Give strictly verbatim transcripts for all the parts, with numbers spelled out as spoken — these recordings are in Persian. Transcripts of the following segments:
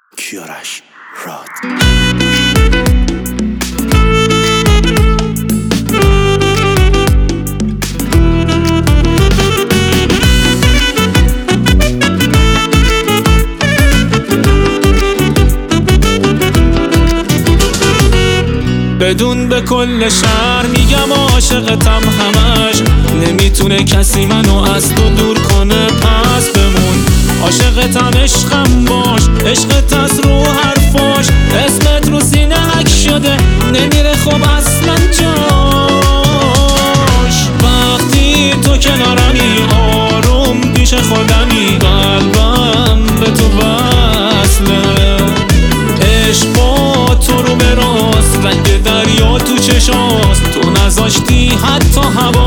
کیارش راد. بدون به کل شهر میگم عاشقتم همش، نمیتونه کسی منو از تو دور کنه پس بمون. عاشقتم عشقم باش، عشقت از رو حرفاش، اسمت رو سینه حک شده نمیره خب اصلا جاش. وقتی تو کنارمی آروم پیش خودمی، قلبم به تو وصله. عشق با تو رو به راست، رنگ دریا تو چشاست، تو نذاشتی حتی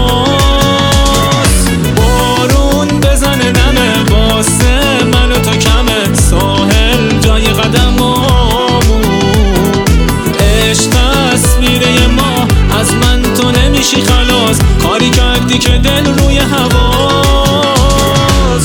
حواس. بارون بزنه نمه واسه من و تو کمه، ساحل جای قدمامون. عشق تصویره ما، از من تو نمیشی خلاص، کاری کردی که دل روی هواست.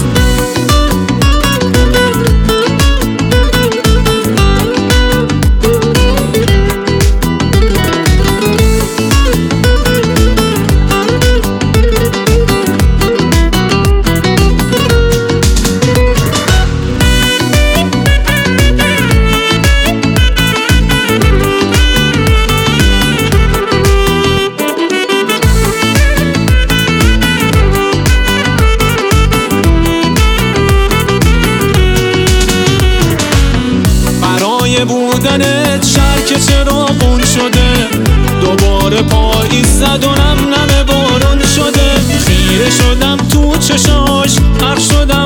بودنت شرک چراغون شده، دوباره پاییز زد و نم نم بارون شده. خیره شدم تو چشاش، غرق شدم